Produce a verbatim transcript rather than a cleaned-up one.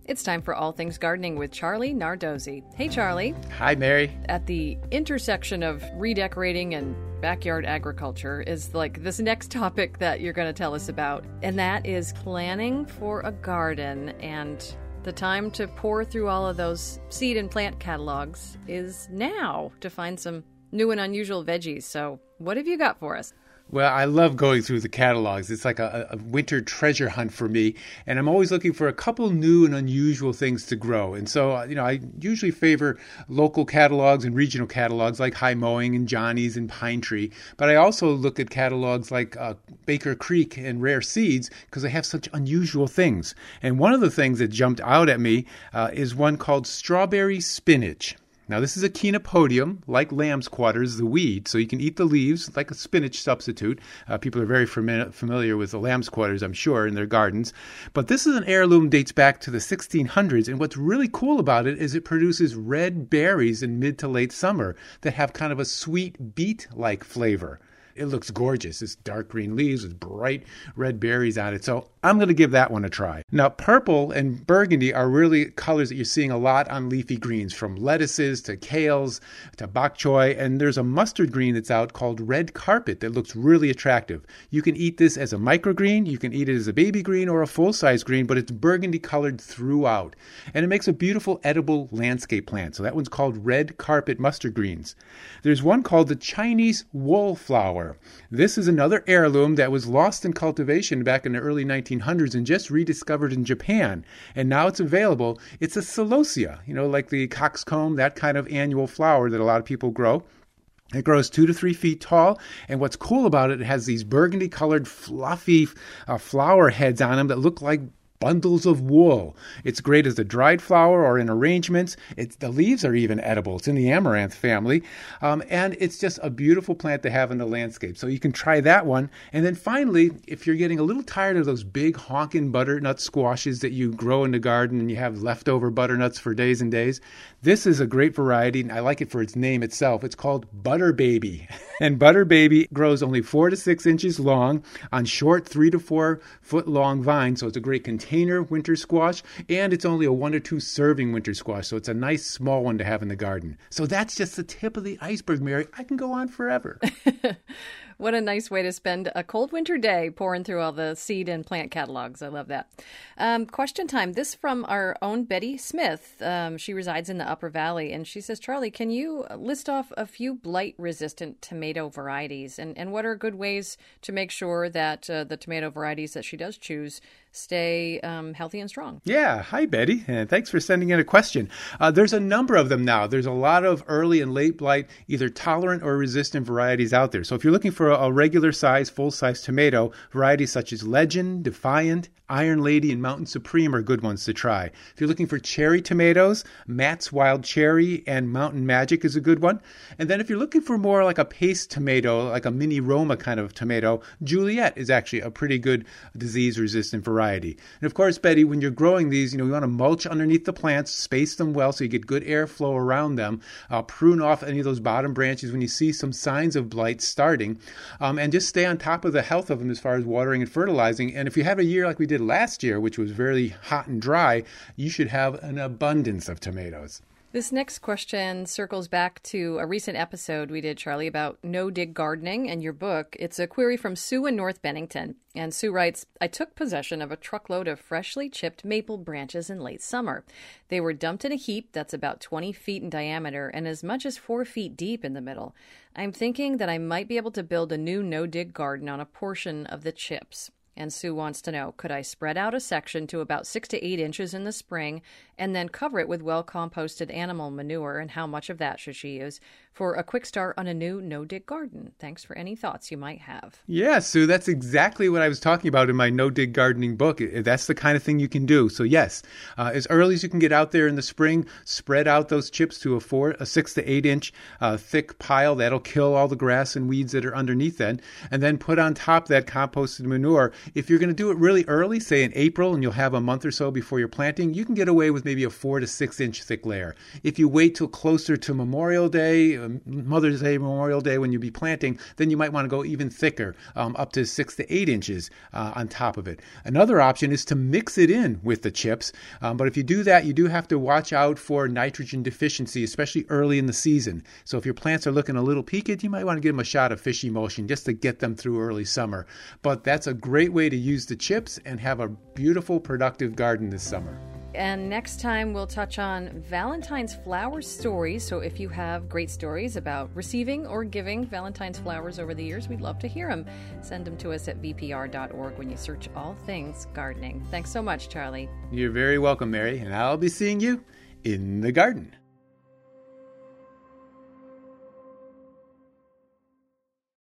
It's time for All Things Gardening with Charlie Nardozzi. Hey, Charlie. Hi, Mary. At the intersection of redecorating and backyard agriculture is like this next topic that you're going to tell us about, and that is planning for a garden. And the time to pour through all of those seed and plant catalogs is now to find some new and unusual veggies. So what have you got for us? Well, I love going through the catalogs. It's like a, a winter treasure hunt for me. And I'm always looking for a couple new and unusual things to grow. And so, you know, I usually favor local catalogs and regional catalogs like High Mowing and Johnny's and Pine Tree. But I also look at catalogs like uh, Baker Creek and Rare Seeds because they have such unusual things. And one of the things that jumped out at me uh, is one called Strawberry Spinach. Now, this is a chenopodium, like lamb's quarters, the weed, so you can eat the leaves like a spinach substitute. Uh, people are very fami- familiar with the lamb's quarters, I'm sure, in their gardens. But this is an heirloom dates back to the sixteen hundreds, and what's really cool about it is it produces red berries in mid to late summer that have kind of a sweet beet-like flavor. It looks gorgeous. It's dark green leaves with bright red berries on it. So I'm going to give that one a try. Now, purple and burgundy are really colors that you're seeing a lot on leafy greens, from lettuces to kales to bok choy. And there's a mustard green that's out called red carpet that looks really attractive. You can eat this as a microgreen, you can eat it as a baby green or a full-size green, but it's burgundy colored throughout. And it makes a beautiful edible landscape plant. So that one's called red carpet mustard greens. There's one called the Chinese wallflower. This is another heirloom that was lost in cultivation back in the early nineteen hundreds and just rediscovered in Japan. And now it's available. It's a celosia, you know, like the coxcomb, that kind of annual flower that a lot of people grow. It grows two to three feet tall, and what's cool about it, it has these burgundy-colored, fluffy uh, flower heads on them that look like bundles of wool. It's great as a dried flower or in arrangements. It's, the leaves are even edible. It's in the amaranth family. Um, and it's just a beautiful plant to have in the landscape. So you can try that one. And then finally, if you're getting a little tired of those big honkin' butternut squashes that you grow in the garden and you have leftover butternuts for days and days, this is a great variety. And I like it for its name itself. It's called Butter Baby. And Butter Baby grows only four to six inches long on short three to four foot long vines. So it's a great container winter squash, and it's only a one or two serving winter squash, so it's a nice small one to have in the garden. So that's just the tip of the iceberg, Mary. I can go on forever. What a nice way to spend a cold winter day pouring through all the seed and plant catalogs. I love that. Um, question time. This from our own Betty Smith. Um, she resides in the Upper Valley, and she says, Charlie, can you list off a few blight-resistant tomato varieties, and, and what are good ways to make sure that uh, the tomato varieties that she does choose stay um, healthy and strong? Yeah. Hi, Betty. And thanks for sending in a question. Uh, there's a number of them now. There's a lot of early and late blight, either tolerant or resistant varieties out there. So if you're looking for a regular size, full size tomato, varieties such as Legend, Defiant, Iron Lady, and Mountain Supreme are good ones to try. If you're looking for cherry tomatoes, Matt's Wild Cherry and Mountain Magic is a good one. And then if you're looking for more like a paste tomato, like a mini Roma kind of tomato, Juliet is actually a pretty good disease-resistant variety. And of course, Betty, when you're growing these, you know, you want to mulch underneath the plants, space them well so you get good airflow around them, uh, prune off any of those bottom branches when you see some signs of blight starting, um, and just stay on top of the health of them as far as watering and fertilizing. And if you have a year like we did last year, which was very hot and dry, you should have an abundance of tomatoes. This next question circles back to a recent episode we did, Charlie, about no-dig gardening and your book. It's a query from Sue in North Bennington. And Sue writes, I took possession of a truckload of freshly chipped maple branches in late summer. They were dumped in a heap that's about twenty feet in diameter and as much as four feet deep in the middle. I'm thinking that I might be able to build a new no-dig garden on a portion of the chips. And Sue wants to know, could I spread out a section to about six to eight inches in the spring and then cover it with well-composted animal manure, and how much of that should she use for a quick start on a new no-dig garden? Thanks for any thoughts you might have. Yeah, Sue, that's exactly what I was talking about in my no-dig gardening book. That's the kind of thing you can do. So yes, uh, as early as you can get out there in the spring, spread out those chips to a four, a six to eight inch uh, thick pile. That'll kill all the grass and weeds that are underneath that. And then put on top that composted manure. If you're going to do it really early, say in April, and you'll have a month or so before you're planting, you can get away with maybe a four to six inch thick layer. If you wait till closer to Memorial Day, Mother's Day, Memorial Day, when you be planting, then you might want to go even thicker, um, up to six to eight inches uh, on top of it. Another option is to mix it in with the chips. Um, but if you do that, you do have to watch out for nitrogen deficiency, especially early in the season. So if your plants are looking a little peaked, you might want to give them a shot of Fish Emulsion just to get them through early summer. But that's a great way to use the chips and have a beautiful, productive garden this summer. And next time we'll touch on Valentine's flower stories. So if you have great stories about receiving or giving Valentine's flowers over the years, we'd love to hear them. Send them to us at v p r dot org when you search all things gardening. Thanks so much, Charlie. You're very welcome, Mary, and I'll be seeing you in the garden.